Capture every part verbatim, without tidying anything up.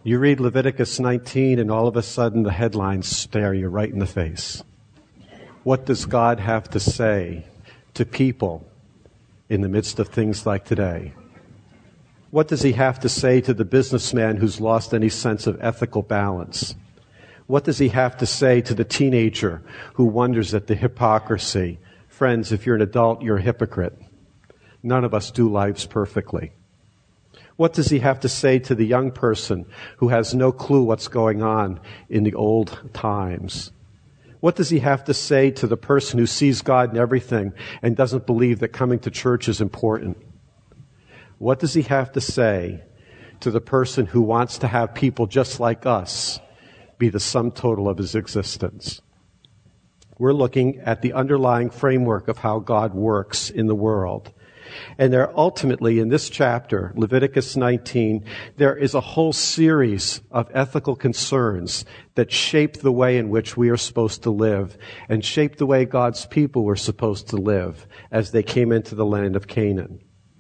You read Leviticus nineteen and all of a sudden the headlines stare you right in the face. What does God have to say to people in the midst of things like today? What does he have to say to the businessman who's lost any sense of ethical balance? What does he have to say to the teenager who wonders at the hypocrisy? Friends, if you're an adult, you're a hypocrite. None of us do lives perfectly. What does he have to say to the young person who has no clue what's going on in the old times? What does he have to say to the person who sees God in everything and doesn't believe that coming to church is important? What does he have to say to the person who wants to have people just like us be the sum total of his existence? We're looking at the underlying framework of how God works in the world. And there ultimately, in this chapter, Leviticus nineteen, there is a whole series of ethical concerns that shape the way in which we are supposed to live and shape the way God's people were supposed to live as they came into the land of Canaan.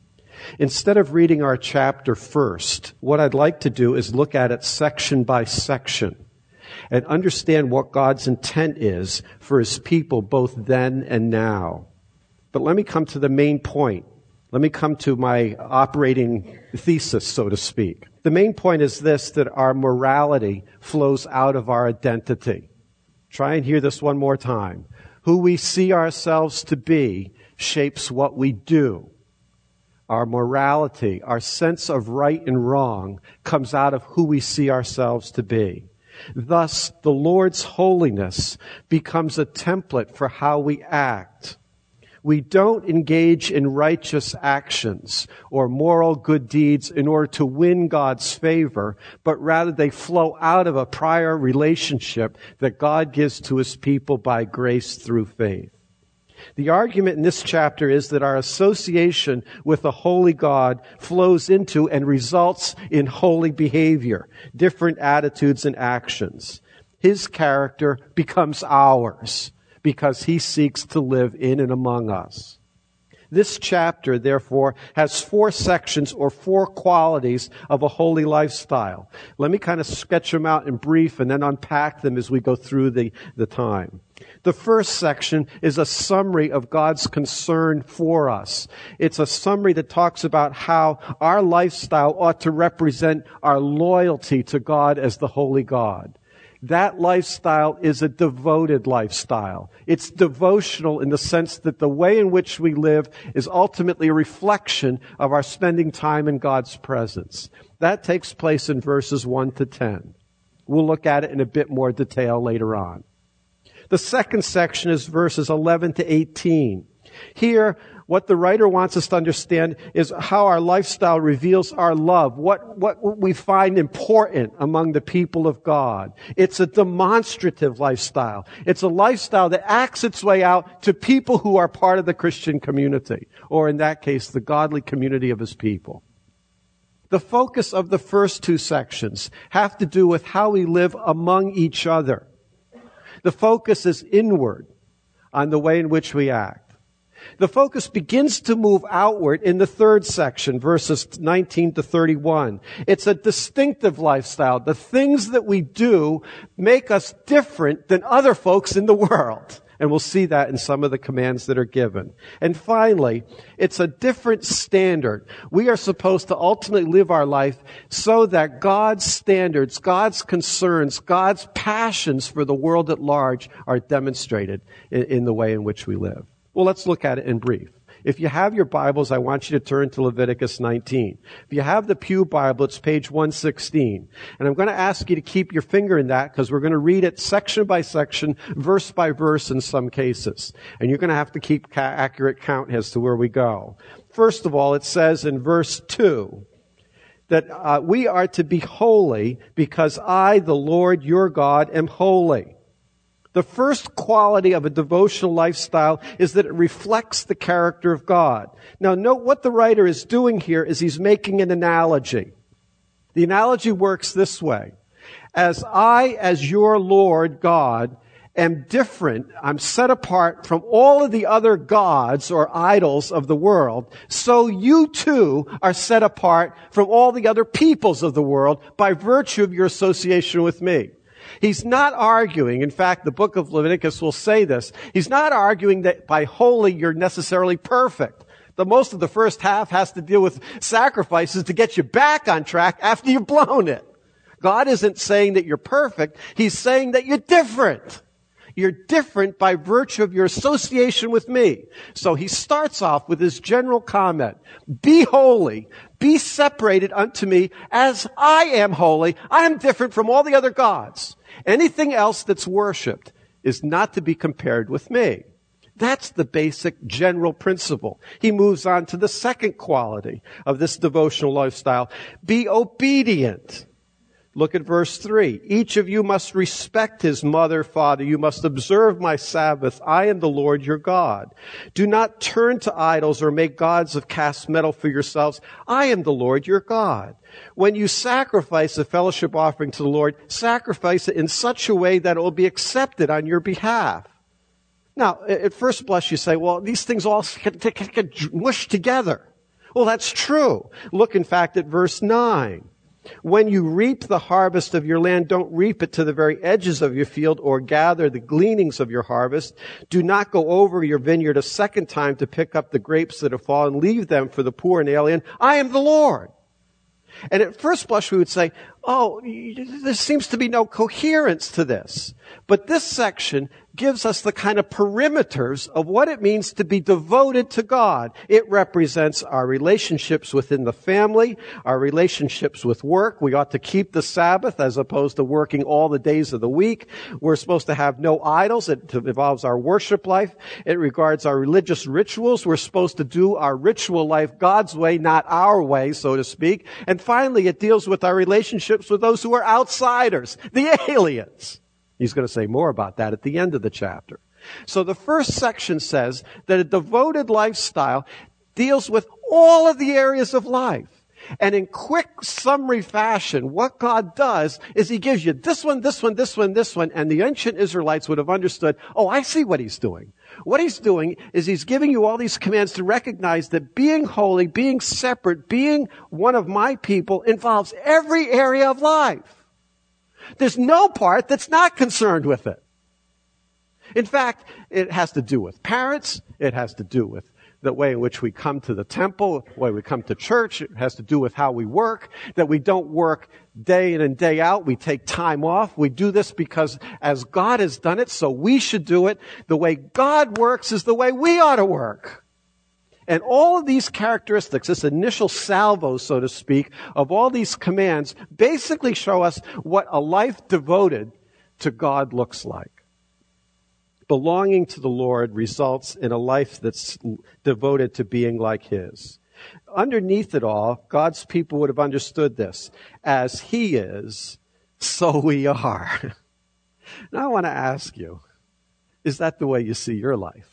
Instead of reading our chapter first, what I'd like to do is look at it section by section and understand what God's intent is for his people both then and now. But let me come to the main point. Let me come to my operating thesis, so to speak. The main point is this, that our morality flows out of our identity. Try and hear this one more time. Who we see ourselves to be shapes what we do. Our morality, our sense of right and wrong, comes out of who we see ourselves to be. Thus, the Lord's holiness becomes a template for how we act. We don't engage in righteous actions or moral good deeds in order to win God's favor, but rather they flow out of a prior relationship that God gives to his people by grace through faith. The argument in this chapter is that our association with a holy God flows into and results in holy behavior, different attitudes and actions. His character becomes ours, because he seeks to live in and among us. This chapter, therefore, has four sections or four qualities of a holy lifestyle. Let me kind of sketch them out in brief and then unpack them as we go through the, the time. The first section is a summary of God's concern for us. It's a summary that talks about how our lifestyle ought to represent our loyalty to God as the holy God. That lifestyle is a devoted lifestyle. It's devotional in the sense that the way in which we live is ultimately a reflection of our spending time in God's presence. That takes place in verses one to ten. We'll look at it in a bit more detail later on. The second section is verses eleven to eighteen. Here, what the writer wants us to understand is how our lifestyle reveals our love, what, what we find important among the people of God. It's a demonstrative lifestyle. It's a lifestyle that acts its way out to people who are part of the Christian community, or in that case, the godly community of his people. The focus of the first two sections have to do with how we live among each other. The focus is inward on the way in which we act. The focus begins to move outward in the third section, verses nineteen to thirty-one. It's a distinctive lifestyle. The things that we do make us different than other folks in the world. And we'll see that in some of the commands that are given. And finally, it's a different standard. We are supposed to ultimately live our life so that God's standards, God's concerns, God's passions for the world at large are demonstrated in, in the way in which we live. Well, let's look at it in brief. If you have your Bibles, I want you to turn to Leviticus nineteen. If you have the Pew Bible, it's page one sixteen. And I'm going to ask you to keep your finger in that because we're going to read it section by section, verse by verse in some cases. And you're going to have to keep ca- accurate count as to where we go. First of all, it says in verse two that uh, we are to be holy because I, the Lord your God, am holy. The first quality of a devotional lifestyle is that it reflects the character of God. Now, note what the writer is doing here is he's making an analogy. The analogy works this way. As I, as your Lord God, am different, I'm set apart from all of the other gods or idols of the world, so you too are set apart from all the other peoples of the world by virtue of your association with me. He's not arguing, in fact, the book of Leviticus will say this, he's not arguing that by holy you're necessarily perfect. The most of the first half has to deal with sacrifices to get you back on track after you've blown it. God isn't saying that you're perfect, he's saying that you're different. You're different by virtue of your association with me. So he starts off with his general comment. Be holy. Be separated unto me as I am holy. I am different from all the other gods. Anything else that's worshipped is not to be compared with me. That's the basic general principle. He moves on to the second quality of this devotional lifestyle. Be obedient. Look at verse three. Each of you must respect his mother, father. You must observe my Sabbath. I am the Lord your God. Do not turn to idols or make gods of cast metal for yourselves. I am the Lord your God. When you sacrifice a fellowship offering to the Lord, sacrifice it in such a way that it will be accepted on your behalf. Now, at first blush, you say, well, these things all get mushed together. Well, that's true. Look, in fact, at verse nine. When you reap the harvest of your land, don't reap it to the very edges of your field or gather the gleanings of your harvest. Do not go over your vineyard a second time to pick up the grapes that have fallen. Leave them for the poor and alien. I am the Lord. And at first blush, we would say, oh, there seems to be no coherence to this. But this section gives us the kind of perimeters of what it means to be devoted to God. It represents our relationships within the family, our relationships with work. We ought to keep the Sabbath as opposed to working all the days of the week. We're supposed to have no idols. It involves our worship life. It regards our religious rituals. We're supposed to do our ritual life God's way, not our way, so to speak. And finally, it deals with our relationships with those who are outsiders, the aliens. He's going to say more about that at the end of the chapter. So the first section says that a devoted lifestyle deals with all of the areas of life. And in quick summary fashion, what God does is he gives you this one, this one, this one, this one, and the ancient Israelites would have understood, oh, I see what he's doing. What he's doing is he's giving you all these commands to recognize that being holy, being separate, being one of my people involves every area of life. There's no part that's not concerned with it. In fact, it has to do with parents. It has to do with the way in which we come to the temple, the way we come to church. It has to do with how we work, that we don't work day in and day out. We take time off. We do this because as God has done it, so we should do it. The way God works is the way we ought to work. And all of these characteristics, this initial salvo, so to speak, of all these commands, basically show us what a life devoted to God looks like. Belonging to the Lord results in a life that's devoted to being like His. Underneath it all, God's people would have understood this. As He is, so we are. Now I want to ask you, is that the way you see your life?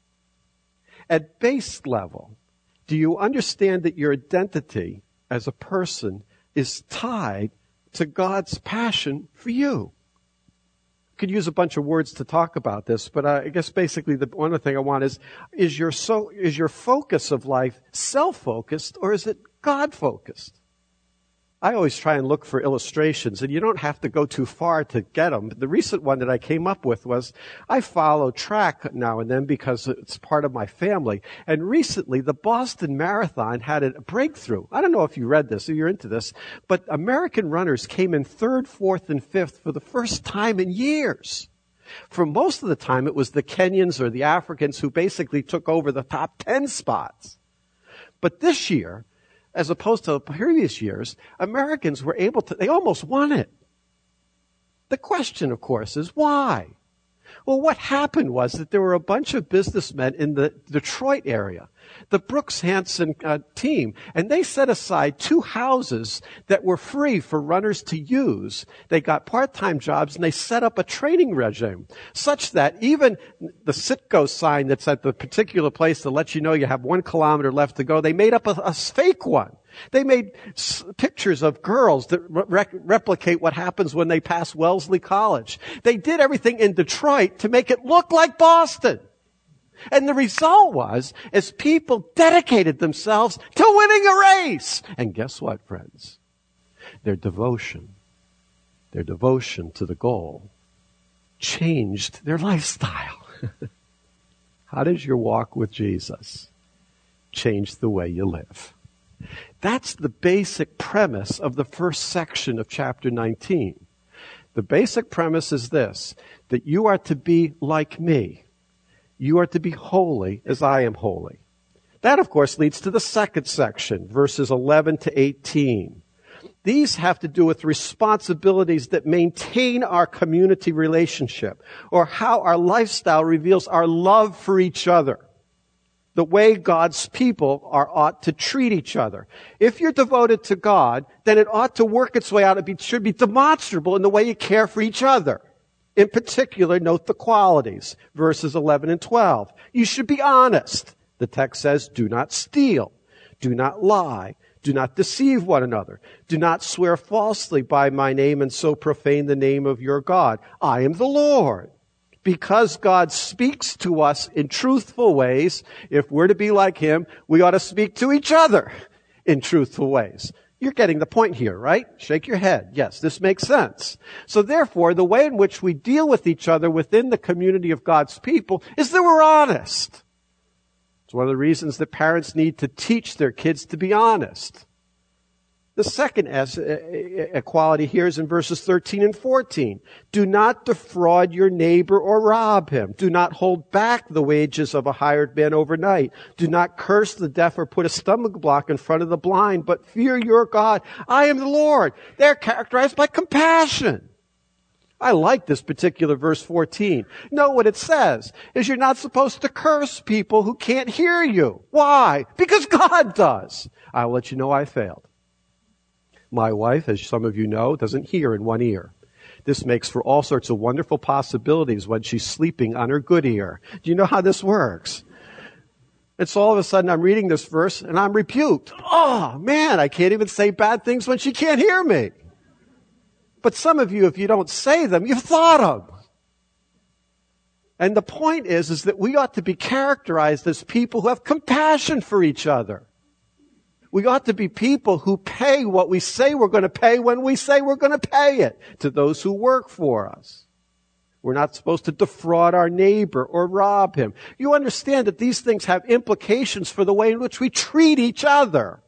At base level, do you understand that your identity as a person is tied to God's passion for you? I could use a bunch of words to talk about this, but I guess basically the one thing I want is, is your so is your focus of life self-focused or is it God-focused? I always try and look for illustrations, and you don't have to go too far to get them. The recent one that I came up with was, I follow track now and then because it's part of my family. And recently, the Boston Marathon had a breakthrough. I don't know if you read this or you're into this, but American runners came in third, fourth, and fifth for the first time in years. For most of the time, it was the Kenyans or the Africans who basically took over the top ten spots. But this year, as opposed to previous years, Americans were able to, they almost won it. The question, of course, is why? Well, what happened was that there were a bunch of businessmen in the Detroit area, the Brooks Hansen uh, team, and they set aside two houses that were free for runners to use. They got part-time jobs, and they set up a training regime such that even the Citgo sign that's at the particular place to let you know you have one kilometer left to go, they made up a, a fake one. They made s- pictures of girls that re- replicate what happens when they pass Wellesley College. They did everything in Detroit to make it look like Boston. And the result was, as people dedicated themselves to winning a race. And guess what, friends? Their devotion, their devotion to the goal changed their lifestyle. How does your walk with Jesus change the way you live? That's the basic premise of the first section of chapter nineteen. The basic premise is this, that you are to be like me. You are to be holy as I am holy. That, of course, leads to the second section, verses eleven to eighteen. These have to do with responsibilities that maintain our community relationship, or how our lifestyle reveals our love for each other. The way God's people are ought to treat each other. If you're devoted to God, then it ought to work its way out. It be, should be demonstrable in the way you care for each other. In particular, note the qualities, verses eleven and twelve. You should be honest. The text says, do not steal, do not lie, do not deceive one another, do not swear falsely by my name and so profane the name of your God. I am the Lord. Because God speaks to us in truthful ways, if we're to be like Him, we ought to speak to each other in truthful ways. You're getting the point here, right? Shake your head. Yes, this makes sense. So therefore, the way in which we deal with each other within the community of God's people is that we're honest. It's one of the reasons that parents need to teach their kids to be honest. The second quality here is in verses thirteen and fourteen. Do not defraud your neighbor or rob him. Do not hold back the wages of a hired man overnight. Do not curse the deaf or put a stumbling block in front of the blind, but fear your God. I am the Lord. They're characterized by compassion. I like this particular verse fourteen. Note what it says, is you're not supposed to curse people who can't hear you. Why? Because God does. I'll let you know I failed. My wife, as some of you know, doesn't hear in one ear. This makes for all sorts of wonderful possibilities when she's sleeping on her good ear. Do you know how this works? And so all of a sudden I'm reading this verse and I'm rebuked. Oh, man, I can't even say bad things when she can't hear me. But some of you, if you don't say them, you've thought them. And the point is, is that we ought to be characterized as people who have compassion for each other. We ought to be people who pay what we say we're going to pay when we say we're going to pay it to those who work for us. We're not supposed to defraud our neighbor or rob him. You understand that these things have implications for the way in which we treat each other.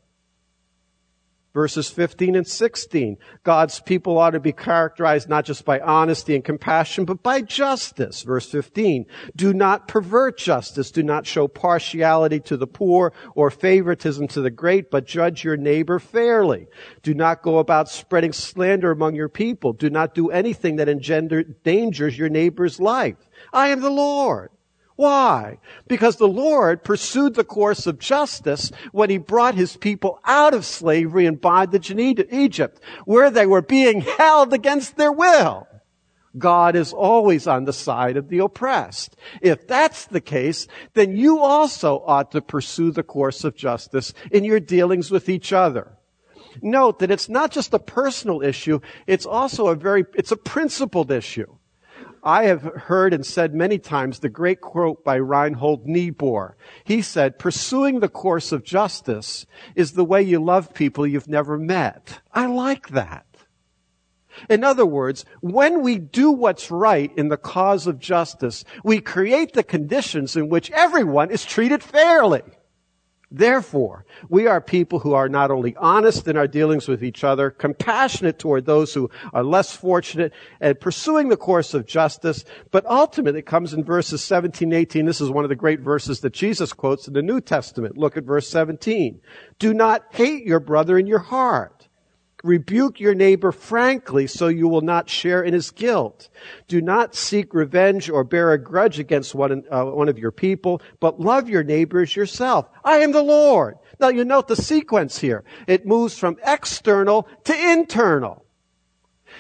Verses fifteen and sixteen. God's people ought to be characterized not just by honesty and compassion, but by justice. Verse fifteen. Do not pervert justice. Do not show partiality to the poor or favoritism to the great, but judge your neighbor fairly. Do not go about spreading slander among your people. Do not do anything that endangers your neighbor's life. I am the Lord. Why? Because the Lord pursued the course of justice when He brought His people out of slavery and bondage in Egypt, where they were being held against their will. God is always on the side of the oppressed. If that's the case, then you also ought to pursue the course of justice in your dealings with each other. Note that it's not just a personal issue, it's also a very, it's a principled issue. I have heard and said many times the great quote by Reinhold Niebuhr. He said, pursuing the course of justice is the way you love people you've never met. I like that. In other words, when we do what's right in the cause of justice, we create the conditions in which everyone is treated fairly. Therefore, we are people who are not only honest in our dealings with each other, compassionate toward those who are less fortunate, and pursuing the course of justice, but ultimately it comes in verses seventeen and eighteen. This is one of the great verses that Jesus quotes in the New Testament. Look at verse seventeen. Do not hate your brother in your heart. Rebuke your neighbor frankly so you will not share in his guilt. Do not seek revenge or bear a grudge against one, uh, one of your people, but love your neighbor as yourself. I am the Lord. Now you note the sequence here. It moves from external to internal.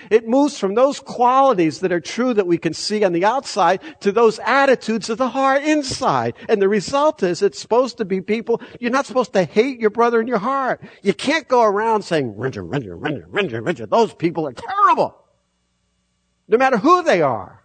It moves from those qualities that are true that we can see on the outside to those attitudes of the heart inside. And the result is it's supposed to be people, you're not supposed to hate your brother in your heart. You can't go around saying, Ranger, Ranger, Ranger, Ranger, Ranger. Those people are terrible. No matter who they are.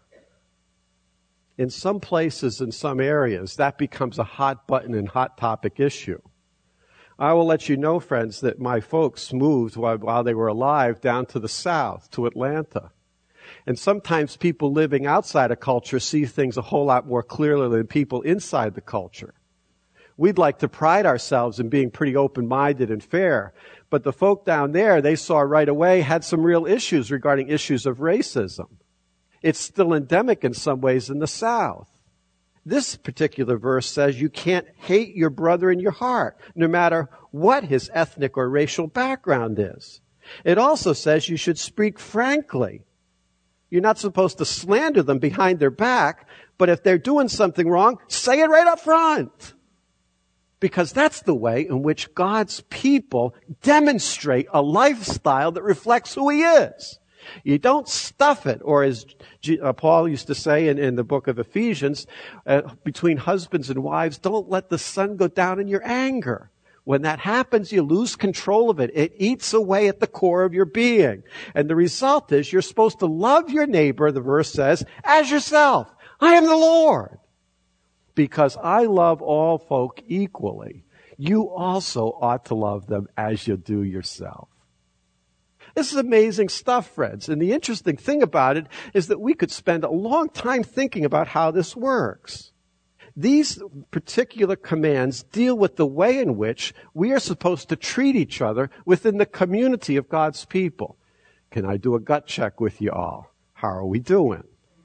In some places, in some areas, that becomes a hot button and hot topic issue. I will let you know, friends, that my folks moved while, while they were alive down to the south, to Atlanta. And sometimes people living outside a culture see things a whole lot more clearly than people inside the culture. We'd like to pride ourselves in being pretty open-minded and fair. But the folk down there, they saw right away, had some real issues regarding issues of racism. It's still endemic in some ways in the South. This particular verse says you can't hate your brother in your heart, no matter what his ethnic or racial background is. It also says you should speak frankly. You're not supposed to slander them behind their back, but if they're doing something wrong, say it right up front. Because that's the way in which God's people demonstrate a lifestyle that reflects who He is. You don't stuff it, or as G- uh, Paul used to say in, in the book of Ephesians, uh, between husbands and wives, don't let the sun go down in your anger. When that happens, you lose control of it. It eats away at the core of your being. And the result is you're supposed to love your neighbor, the verse says, as yourself. I am the Lord. Because I love all folk equally, you also ought to love them as you do yourself. This is amazing stuff, friends. And the interesting thing about it is that we could spend a long time thinking about how this works. These particular commands deal with the way in which we are supposed to treat each other within the community of God's people. Can I do a gut check with you all? How are we doing?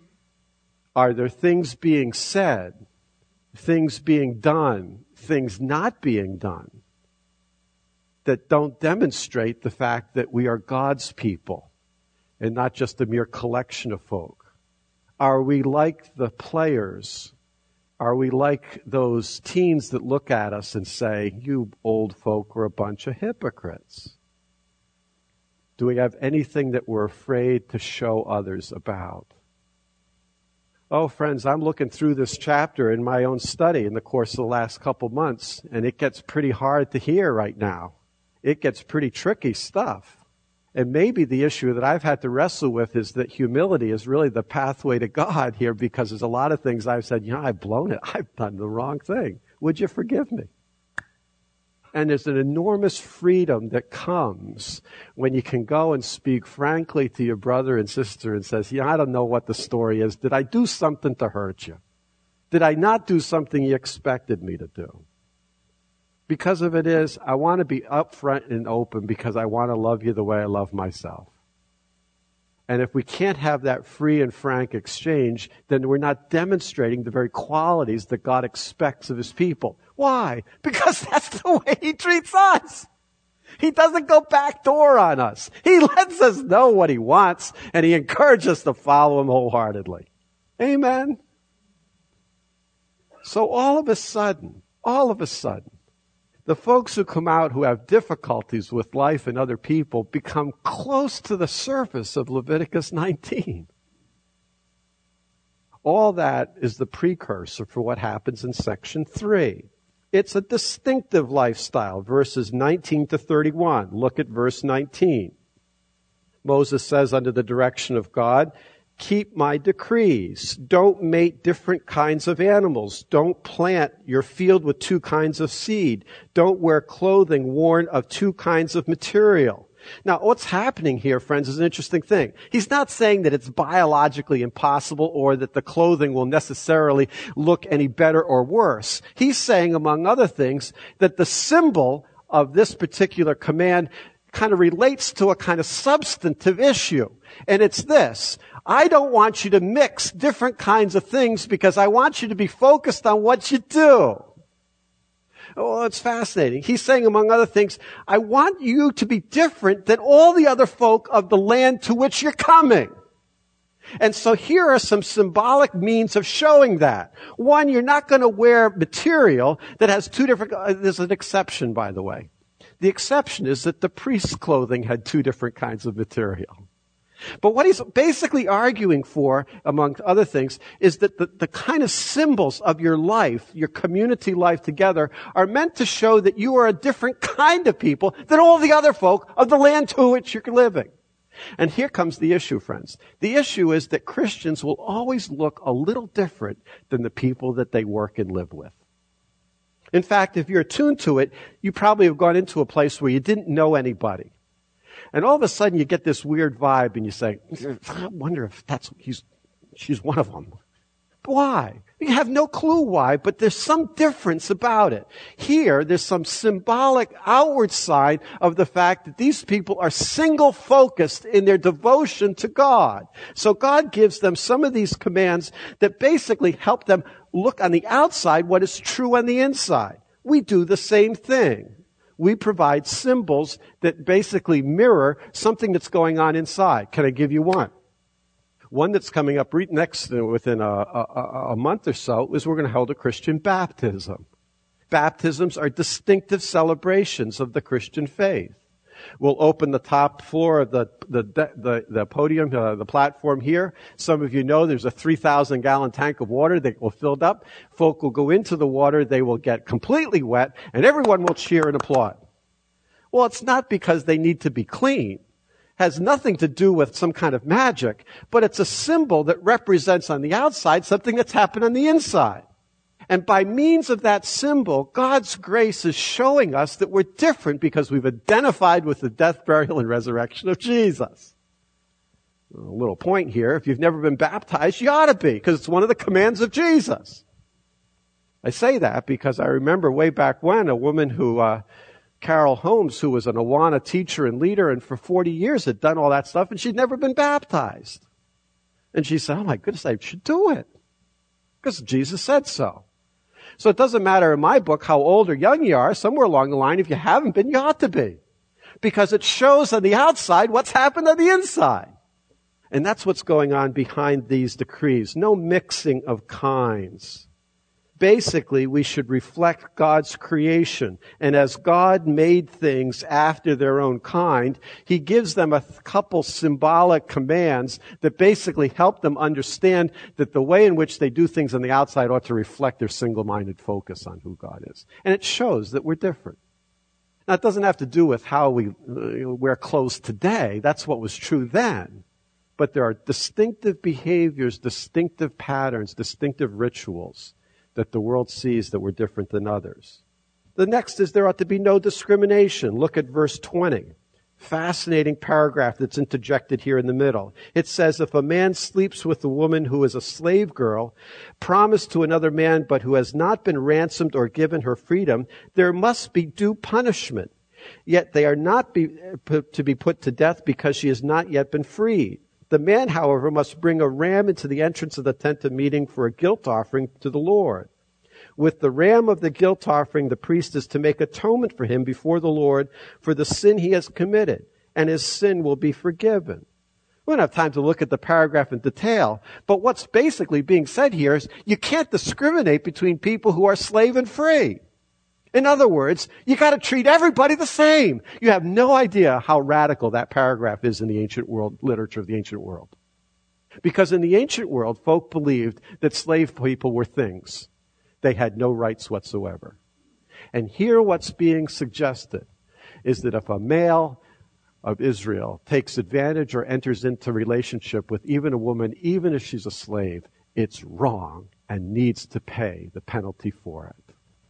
Are there things being said, things being done, things not being done, that don't demonstrate the fact that we are God's people and not just a mere collection of folk? Are we like the players? Are we like those teens that look at us and say, you old folk are a bunch of hypocrites? Do we have anything that we're afraid to show others about? Oh, friends, I'm looking through this chapter in my own study in the course of the last couple months, and it gets pretty hard to hear right now. It gets pretty tricky stuff. And maybe the issue that I've had to wrestle with is that humility is really the pathway to God here, because there's a lot of things I've said, you know, I've blown it. I've done the wrong thing. Would you forgive me? And there's an enormous freedom that comes when you can go and speak frankly to your brother and sister and says, yeah, I don't know what the story is. Did I do something to hurt you? Did I not do something you expected me to do? Because of it is, I want to be upfront and open because I want to love you the way I love myself. And if we can't have that free and frank exchange, then we're not demonstrating the very qualities that God expects of His people. Why? Because that's the way He treats us. He doesn't go backdoor on us. He lets us know what He wants, and He encourages us to follow Him wholeheartedly. Amen? So all of a sudden, all of a sudden, the folks who come out who have difficulties with life and other people become close to the surface of Leviticus nineteen. All that is the precursor for what happens in section three. It's a distinctive lifestyle, verses nineteen to thirty-one. Look at verse nineteen. Moses says, under the direction of God, keep my decrees. Don't mate different kinds of animals. Don't plant your field with two kinds of seed. Don't wear clothing worn of two kinds of material. Now, what's happening here, friends, is an interesting thing. He's not saying that it's biologically impossible or that the clothing will necessarily look any better or worse. He's saying, among other things, that the symbol of this particular command kind of relates to a kind of substantive issue. And it's this. I don't want you to mix different kinds of things because I want you to be focused on what you do. Oh, it's fascinating. He's saying, among other things, I want you to be different than all the other folk of the land to which you're coming. And so here are some symbolic means of showing that. One, you're not going to wear material that has two different, uh, there's an exception, by the way. The exception is that the priest's clothing had two different kinds of material. But what he's basically arguing for, among other things, is that the, the kind of symbols of your life, your community life together, are meant to show that you are a different kind of people than all the other folk of the land to which you're living. And here comes the issue, friends. The issue is that Christians will always look a little different than the people that they work and live with. In fact, if you're attuned to it, you probably have gone into a place where you didn't know anybody. And all of a sudden you get this weird vibe and you say, I wonder if that's, he's, she's one of them. Why? You have no clue why, but there's some difference about it. Here, there's some symbolic outward sign of the fact that these people are single-focused in their devotion to God. So God gives them some of these commands that basically help them look on the outside what is true on the inside. We do the same thing. We provide symbols that basically mirror something that's going on inside. Can I give you one? One that's coming up right next, within a, a, a month or so, is we're going to hold a Christian baptism. Baptisms are distinctive celebrations of the Christian faith. We'll open the top floor of the the the, the podium, uh, the platform here. Some of you know there's a three thousand gallon tank of water that will filled up. Folk will go into the water. They will get completely wet, and everyone will cheer and applaud. Well, it's not because they need to be clean. Has nothing to do with some kind of magic, but it's a symbol that represents on the outside something that's happened on the inside. And by means of that symbol, God's grace is showing us that we're different because we've identified with the death, burial, and resurrection of Jesus. A little point here, if you've never been baptized, you ought to be, because it's one of the commands of Jesus. I say that because I remember way back when a woman who, uh, Carol Holmes, who was an Awana teacher and leader and for forty years had done all that stuff, and she'd never been baptized. And she said, oh my goodness, I should do it. Because Jesus said so. So it doesn't matter in my book how old or young you are. Somewhere along the line, if you haven't been, you ought to be. Because it shows on the outside what's happened on the inside. And that's what's going on behind these decrees. No mixing of kinds. Basically, we should reflect God's creation. And as God made things after their own kind, He gives them a couple symbolic commands that basically help them understand that the way in which they do things on the outside ought to reflect their single-minded focus on who God is. And it shows that we're different. Now, it doesn't have to do with how we wear clothes today. That's what was true then. But there are distinctive behaviors, distinctive patterns, distinctive rituals that the world sees that we're different than others. The next is there ought to be no discrimination. Look at verse twenty. Fascinating paragraph that's interjected here in the middle. It says, if a man sleeps with a woman who is a slave girl, promised to another man, but who has not been ransomed or given her freedom, there must be due punishment. Yet they are not be, to be put to death because she has not yet been freed. The man, however, must bring a ram into the entrance of the tent of meeting for a guilt offering to the Lord. With the ram of the guilt offering, the priest is to make atonement for him before the Lord for the sin he has committed, and his sin will be forgiven. We don't have time to look at the paragraph in detail, but what's basically being said here is you can't discriminate between people who are slave and free. In other words, you got to treat everybody the same. You have no idea how radical that paragraph is in the ancient world, literature of the ancient world. Because in the ancient world, folk believed that slave people were things. They had no rights whatsoever. And here what's being suggested is that if a male of Israel takes advantage or enters into relationship with even a woman, even if she's a slave, it's wrong and needs to pay the penalty for it.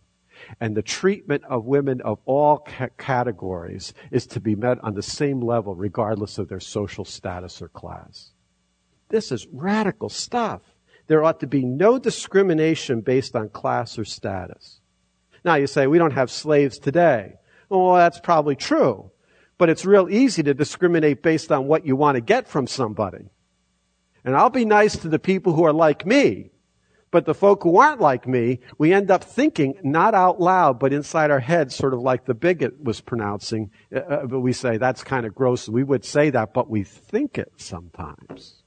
And the treatment of women of all ca- categories is to be met on the same level regardless of their social status or class. This is radical stuff. There ought to be no discrimination based on class or status. Now you say, we don't have slaves today. Well, that's probably true. But it's real easy to discriminate based on what you want to get from somebody. And I'll be nice to the people who are like me. But the folk who aren't like me, we end up thinking, not out loud, but inside our heads, sort of like the bigot was pronouncing. Uh, but we say, that's kind of gross. We would say that, but we think it sometimes.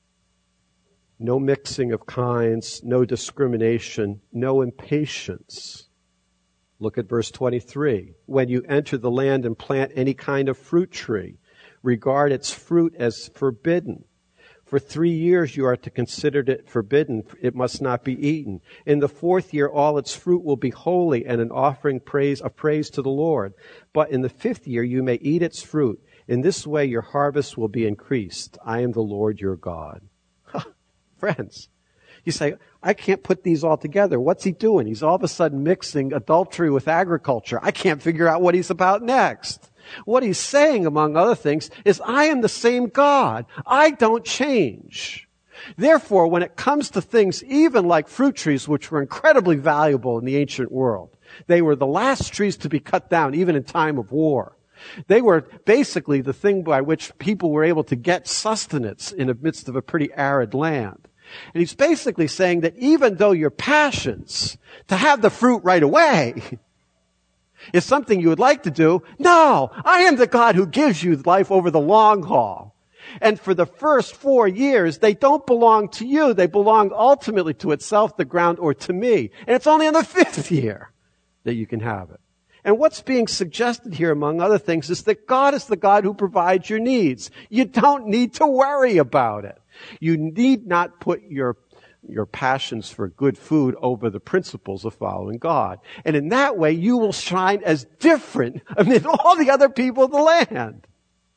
No mixing of kinds, no discrimination, no impatience. Look at verse twenty-three. When you enter the land and plant any kind of fruit tree, regard its fruit as forbidden. For three years you are to consider it forbidden. It must not be eaten. In the fourth year all its fruit will be holy and an offering praise of praise to the Lord. But in the fifth year you may eat its fruit. In this way your harvest will be increased. I am the Lord your God. Friends, you say, I can't put these all together. What's he doing? He's all of a sudden mixing adultery with agriculture. I can't figure out what he's about next. What he's saying, among other things, is I am the same God. I don't change. Therefore, when it comes to things even like fruit trees, which were incredibly valuable in the ancient world, they were the last trees to be cut down, even in time of war. They were basically the thing by which people were able to get sustenance in the midst of a pretty arid land. And he's basically saying that even though your passions to have the fruit right away is something you would like to do, no, I am the God who gives you life over the long haul. And for the first four years, they don't belong to you. They belong ultimately to itself, the ground, or to me. And it's only in the fifth year that you can have it. And what's being suggested here, among other things, is that God is the God who provides your needs. You don't need to worry about it. You need not put your your passions for good food over the principles of following God. And in that way, you will shine as different amid all the other people of the land.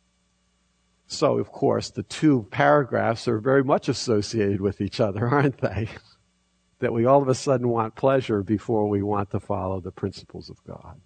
So, of course, the two paragraphs are very much associated with each other, aren't they? That we all of a sudden want pleasure before we want to follow the principles of God.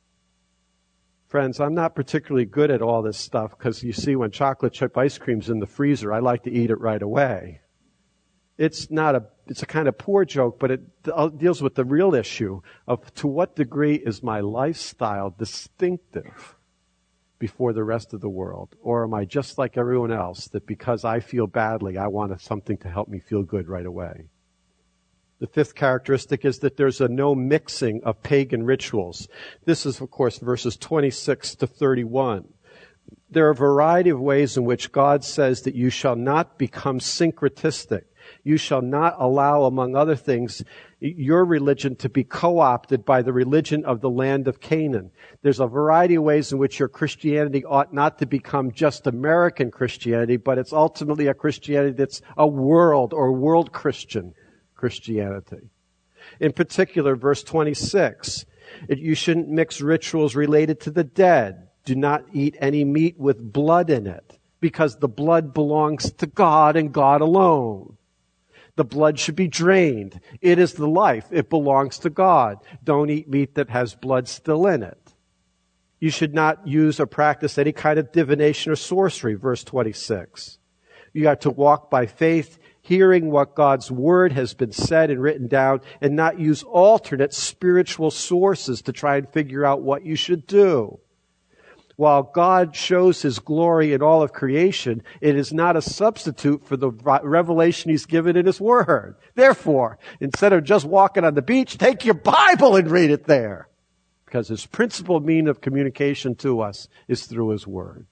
Friends, I'm not particularly good at all this stuff because you see when chocolate chip ice cream's in the freezer, I like to eat it right away. It's not a, it's a kind of poor joke, but it deals with the real issue of to what degree is my lifestyle distinctive before the rest of the world? Or am I just like everyone else that because I feel badly, I want something to help me feel good right away? The fifth characteristic is that there's a no mixing of pagan rituals. This is, of course, verses twenty-six to thirty-one. There are a variety of ways in which God says that you shall not become syncretistic. You shall not allow, among other things, your religion to be co-opted by the religion of the land of Canaan. There's a variety of ways in which your Christianity ought not to become just American Christianity, but it's ultimately a Christianity that's a world or world Christian Christianity. In particular, verse twenty-six, you shouldn't mix rituals related to the dead. Do not eat any meat with blood in it, because the blood belongs to God and God alone. The blood should be drained. It is the life. It belongs to God. Don't eat meat that has blood still in it. You should not use or practice any kind of divination or sorcery, verse twenty-six. You got to walk by faith, hearing what God's word has been said and written down, and not use alternate spiritual sources to try and figure out what you should do. While God shows His glory in all of creation, it is not a substitute for the revelation He's given in His Word. Therefore, instead of just walking on the beach, take your Bible and read it there. Because His principal means of communication to us is through His Word.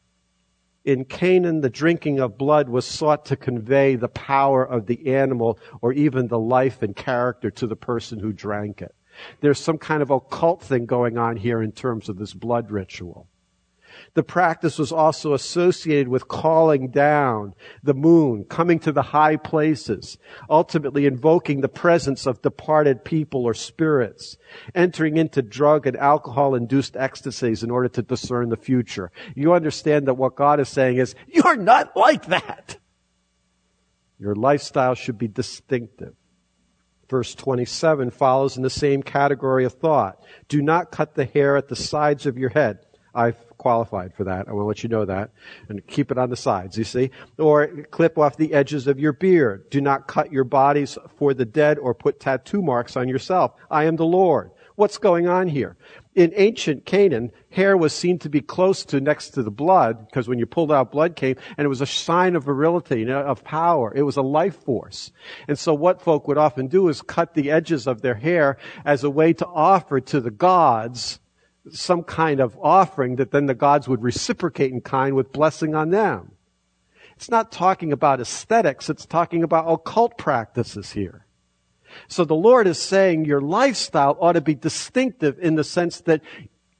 In Canaan, the drinking of blood was sought to convey the power of the animal or even the life and character to the person who drank it. There's some kind of occult thing going on here in terms of this blood ritual. The practice was also associated with calling down the moon, coming to the high places, ultimately invoking the presence of departed people or spirits, entering into drug and alcohol-induced ecstasies in order to discern the future. You understand that what God is saying is, you're not like that. Your lifestyle should be distinctive. Verse twenty-seven follows in the same category of thought. Do not cut the hair at the sides of your head. I've qualified for that. I want to let you know that. And keep it on the sides, you see. Or clip off the edges of your beard. Do not cut your bodies for the dead or put tattoo marks on yourself. I am the Lord. What's going on here? In ancient Canaan, hair was seen to be close to next to the blood, because when you pulled out, blood came, and it was a sign of virility, you know, of power. It was a life force. And so what folk would often do is cut the edges of their hair as a way to offer to the gods some kind of offering that then the gods would reciprocate in kind with blessing on them. It's not talking about aesthetics, it's talking about occult practices here. So the Lord is saying your lifestyle ought to be distinctive in the sense that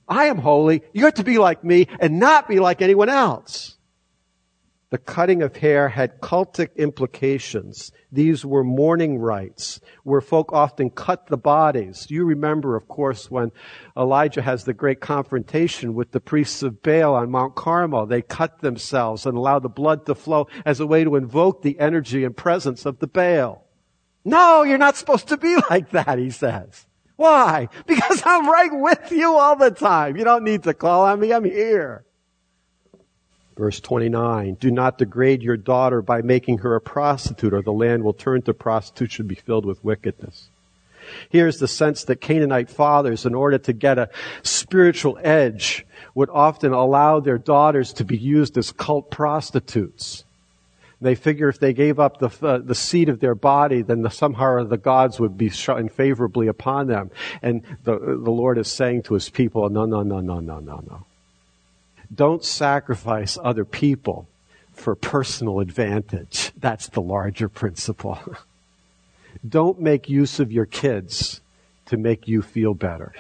I am holy. You're to be like me and not be like anyone else. The cutting of hair had cultic implications. These were mourning rites where folk often cut the bodies. You remember, of course, when Elijah has the great confrontation with the priests of Baal on Mount Carmel. They cut themselves and allow the blood to flow as a way to invoke the energy and presence of the Baal. No, you're not supposed to be like that, he says. Why? Because I'm right with you all the time. You don't need to call on me. I'm here. Verse twenty-nine, do not degrade your daughter by making her a prostitute, or the land will turn to prostitution and be filled with wickedness. Here's the sense that Canaanite fathers, in order to get a spiritual edge, would often allow their daughters to be used as cult prostitutes. They figure if they gave up the uh, the seed of their body, then the, somehow the gods would be shine favorably upon them. And the the Lord is saying to his people, no, no, no, no, no, no, no. Don't sacrifice other people for personal advantage. That's the larger principle. Don't make use of your kids to make you feel better.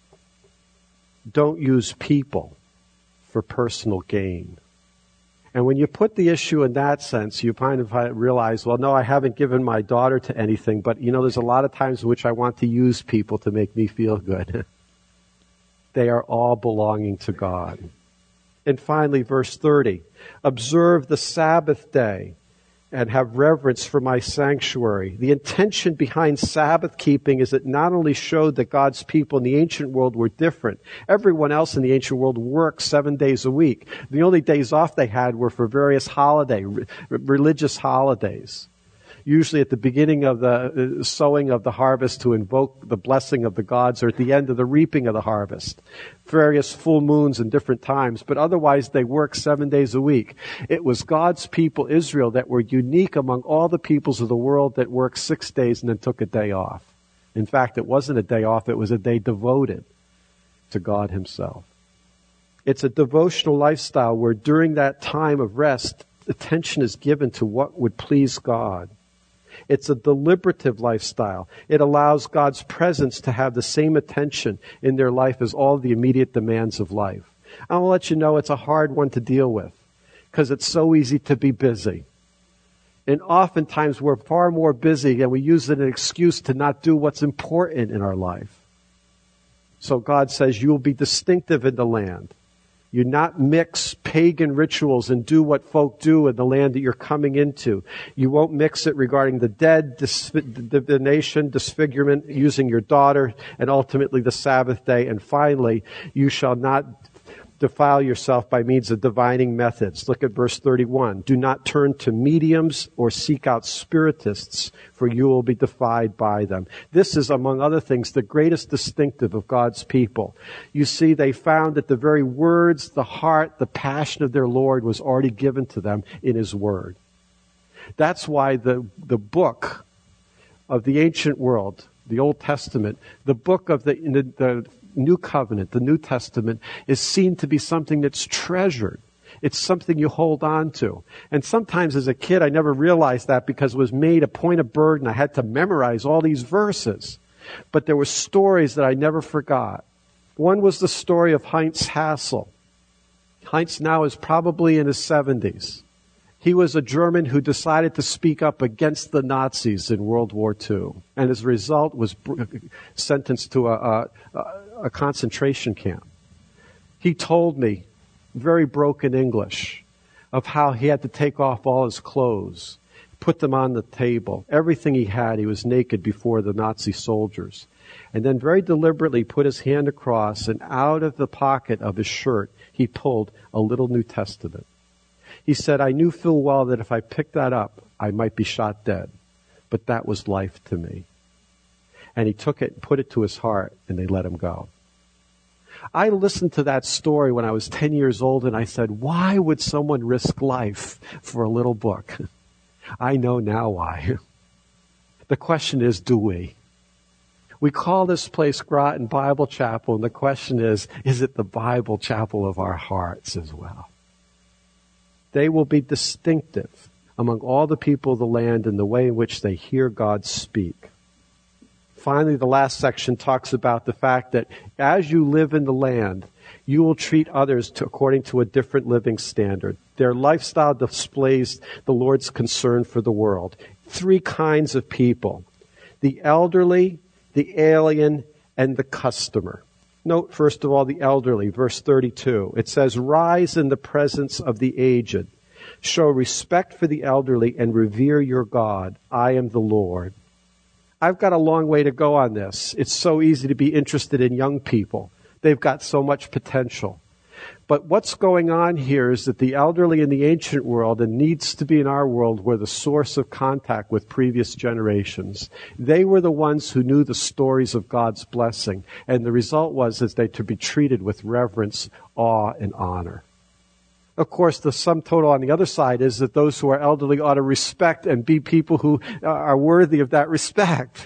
Don't use people for personal gain. And when you put the issue in that sense, you kind of realize, well, no, I haven't given my daughter to anything, but, you know, there's a lot of times in which I want to use people to make me feel good. They are all belonging to God. And finally, verse thirty, observe the Sabbath day and have reverence for my sanctuary. The intention behind Sabbath keeping is it not only showed that God's people in the ancient world were different. Everyone else in the ancient world worked seven days a week. The only days off they had were for various holiday, re- religious holidays. Usually at the beginning of the sowing of the harvest to invoke the blessing of the gods, or at the end of the reaping of the harvest. Various full moons and different times, but otherwise they worked seven days a week. It was God's people, Israel, that were unique among all the peoples of the world that worked six days and then took a day off. In fact, it wasn't a day off, it was a day devoted to God himself. It's a devotional lifestyle where during that time of rest, attention is given to what would please God. It's a deliberative lifestyle. It allows God's presence to have the same attention in their life as all the immediate demands of life. I'll let you know it's a hard one to deal with because it's so easy to be busy. And oftentimes we're far more busy and we use it as an excuse to not do what's important in our life. So God says you will be distinctive in the land. You not mix pagan rituals and do what folk do in the land that you're coming into. You won't mix it regarding the dead, dis- divination, disfigurement, using your daughter, and ultimately the Sabbath day. And finally, you shall not defile yourself by means of divining methods. Look at verse thirty-one. Do not turn to mediums or seek out spiritists, for you will be defied by them. This is, among other things, the greatest distinctive of God's people. You see, they found that the very words, the heart, the passion of their Lord was already given to them in his word. That's why the, the book of the ancient world, the Old Testament, the book of the, the, the New Covenant, the New Testament, is seen to be something that's treasured. It's something you hold on to. And sometimes as a kid, I never realized that because it was made a point of burden. I had to memorize all these verses. But there were stories that I never forgot. One was the story of Heinz Hassel. Heinz now is probably in his seventies. He was a German who decided to speak up against the Nazis in World War Two. And as a result was sentenced to a, a, a concentration camp. He told me, very broken English, of how he had to take off all his clothes, put them on the table. Everything he had, he was naked before the Nazi soldiers. And then very deliberately put his hand across, and out of the pocket of his shirt, he pulled a little New Testament. He said, I knew full well that if I picked that up, I might be shot dead. But that was life to me. And he took it and put it to his heart, and they let him go. I listened to that story when I was ten years old, and I said, why would someone risk life for a little book? I know now why. The question is, do we? We call this place Groton Bible Chapel, and the question is, is it the Bible chapel of our hearts as well? They will be distinctive among all the people of the land in the way in which they hear God speak. Finally, the last section talks about the fact that as you live in the land, you will treat others to, according to a different living standard. Their lifestyle displays the Lord's concern for the world. Three kinds of people: the elderly, the alien, and the customer. Note, first of all, the elderly, verse thirty-two. It says, "Rise in the presence of the aged. Show respect for the elderly and revere your God. I am the Lord." I've got a long way to go on this. It's so easy to be interested in young people. They've got so much potential. But what's going on here is that the elderly in the ancient world, and needs to be in our world, were the source of contact with previous generations. They were the ones who knew the stories of God's blessing. And the result was is they to be treated with reverence, awe, and honor. Of course, the sum total on the other side is that those who are elderly ought to respect and be people who are worthy of that respect.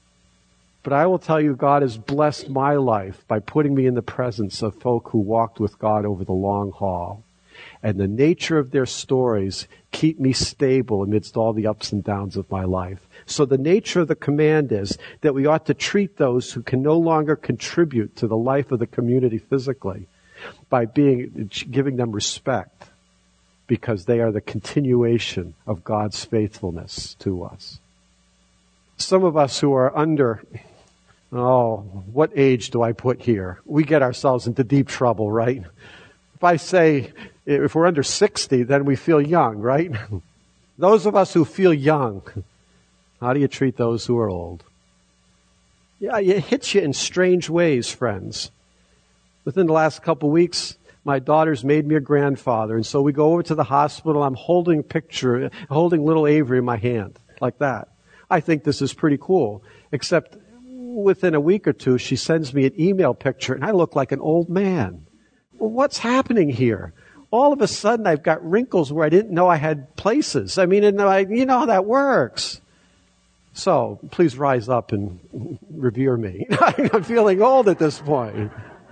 But I will tell you, God has blessed my life by putting me in the presence of folk who walked with God over the long haul. And the nature of their stories keep me stable amidst all the ups and downs of my life. So the nature of the command is that we ought to treat those who can no longer contribute to the life of the community physically by being giving them respect, because they are the continuation of God's faithfulness to us. Some of us who are under, oh, what age do I put here? We get ourselves into deep trouble, right? If I say, if we're under sixty, then we feel young, right? Those of us who feel young, how do you treat those who are old? Yeah, it hits you in strange ways, friends. Within the last couple of weeks, my daughter's made me a grandfather, and so we go over to the hospital. I'm holding a picture, holding little Avery in my hand, like that. I think this is pretty cool, except within a week or two, she sends me an email picture, and I look like an old man. Well, what's happening here? All of a sudden, I've got wrinkles where I didn't know I had places. I mean, and I, you know how that works. So, please rise up and revere me. I'm feeling old at this point.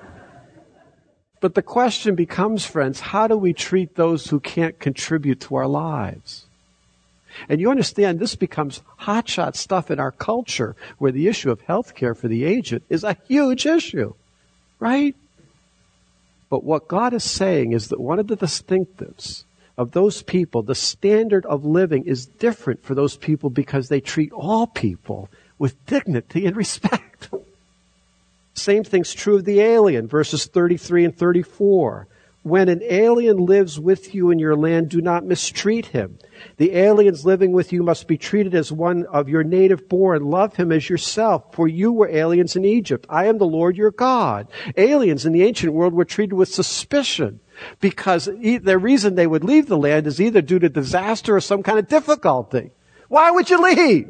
But the question becomes, friends, how do we treat those who can't contribute to our lives? And you understand this becomes hotshot stuff in our culture, where the issue of health care for the aged is a huge issue, right? But what God is saying is that one of the distinctives of those people, the standard of living is different for those people because they treat all people with dignity and respect. Same thing's true of the alien, verses thirty-three and thirty-four. When an alien lives with you in your land, do not mistreat him. The aliens living with you must be treated as one of your native born. Love him as yourself, for you were aliens in Egypt. I am the Lord your God. Aliens in the ancient world were treated with suspicion, because the reason they would leave the land is either due to disaster or some kind of difficulty. Why would you leave?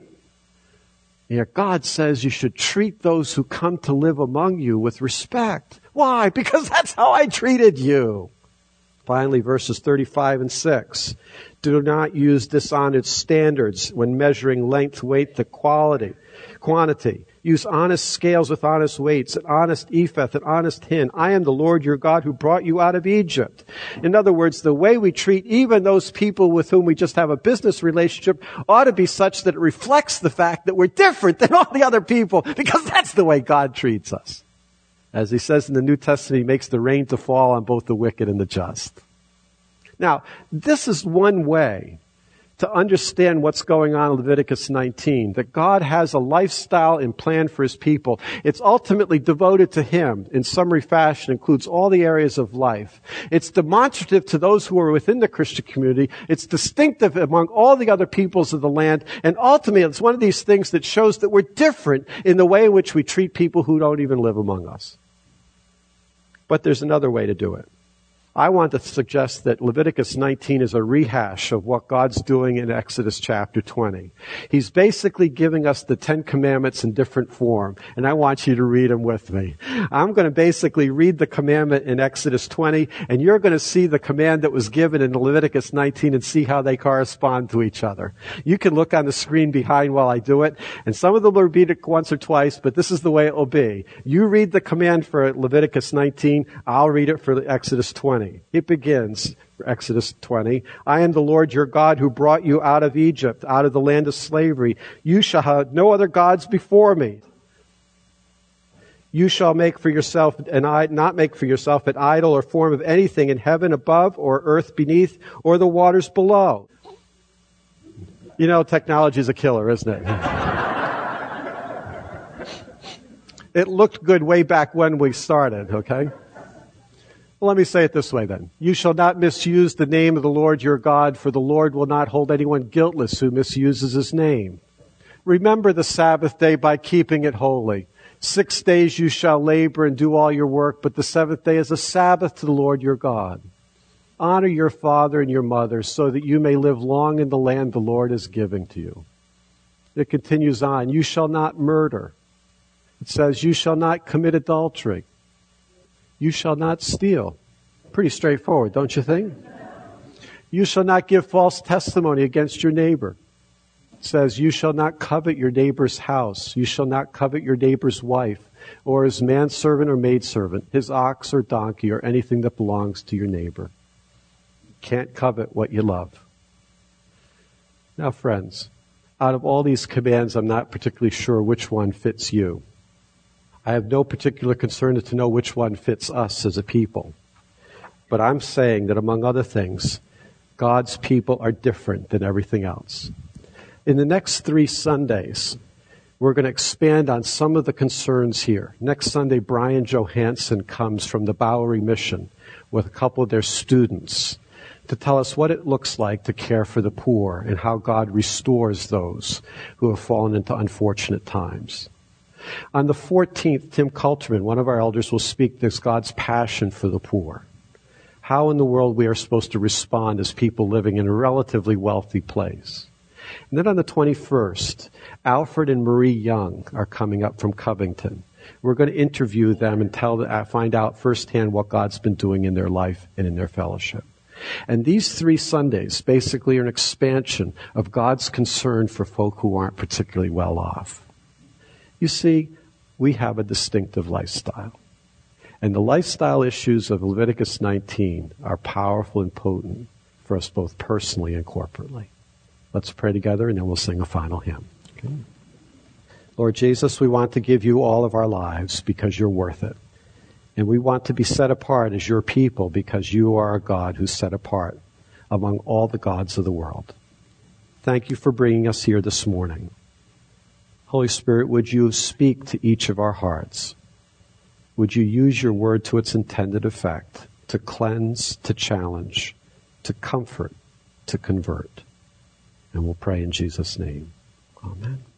Yet God says you should treat those who come to live among you with respect. Why? Because that's how I treated you. Finally, verses thirty-five and six. Do not use dishonest standards when measuring length, weight, the quality, quantity. Use honest scales with honest weights, an honest ephah, an honest hin. I am the Lord your God who brought you out of Egypt. In other words, the way we treat even those people with whom we just have a business relationship ought to be such that it reflects the fact that we're different than all the other people, because that's the way God treats us. As he says in the New Testament, he makes the rain to fall on both the wicked and the just. Now, this is one way to understand what's going on in Leviticus nineteen, that God has a lifestyle and plan for his people. It's ultimately devoted to him in summary fashion, includes all the areas of life. It's demonstrative to those who are within the Christian community. It's distinctive among all the other peoples of the land. And ultimately, it's one of these things that shows that we're different in the way in which we treat people who don't even live among us. But there's another way to do it. I want to suggest that Leviticus nineteen is a rehash of what God's doing in Exodus chapter twenty. He's basically giving us the Ten Commandments in different form, and I want you to read them with me. I'm going to basically read the commandment in Exodus twenty, and you're going to see the command that was given in Leviticus nineteen and see how they correspond to each other. You can look on the screen behind while I do it, and some of them will read it once or twice, but this is the way it will be. You read the command for Leviticus nineteen, I'll read it for Exodus twenty. It begins, Exodus twenty, I am the Lord your God who brought you out of Egypt, out of the land of slavery. You shall have no other gods before me. You shall make for yourself an I- not make for yourself an idol or form of anything in heaven above or earth beneath or the waters below. You know, technology is a killer, isn't it? It looked good way back when we started, okay? Well, let me say it this way then. You shall not misuse the name of the Lord your God, for the Lord will not hold anyone guiltless who misuses his name. Remember the Sabbath day by keeping it holy. Six days you shall labor and do all your work, but the seventh day is a Sabbath to the Lord your God. Honor your father and your mother so that you may live long in the land the Lord is giving to you. It continues on. You shall not murder. It says, you shall not commit adultery. You shall not steal. Pretty straightforward, don't you think? You shall not give false testimony against your neighbor. It says, you shall not covet your neighbor's house. You shall not covet your neighbor's wife, or his manservant or maidservant, his ox or donkey, or anything that belongs to your neighbor. Can't covet what you love. Now, friends, out of all these commands, I'm not particularly sure which one fits you. I have no particular concern to know which one fits us as a people. But I'm saying that among other things, God's people are different than everything else. In the next three Sundays, we're going to expand on some of the concerns here. Next Sunday, Brian Johansson comes from the Bowery Mission with a couple of their students to tell us what it looks like to care for the poor and how God restores those who have fallen into unfortunate times. On the fourteenth, Tim Coulterman, one of our elders, will speak to God's passion for the poor. How in the world we are supposed to respond as people living in a relatively wealthy place. And then on the twenty-first, Alfred and Marie Young are coming up from Covington. We're going to interview them and tell, find out firsthand what God's been doing in their life and in their fellowship. And these three Sundays basically are an expansion of God's concern for folk who aren't particularly well off. You see, we have a distinctive lifestyle. And the lifestyle issues of Leviticus nineteen are powerful and potent for us both personally and corporately. Let's pray together and then we'll sing a final hymn. Okay. Lord Jesus, we want to give you all of our lives because you're worth it. And we want to be set apart as your people because you are a God who's set apart among all the gods of the world. Thank you for bringing us here this morning. Holy Spirit, would you speak to each of our hearts? Would you use your word to its intended effect, to cleanse, to challenge, to comfort, to convert? And we'll pray in Jesus' name. Amen.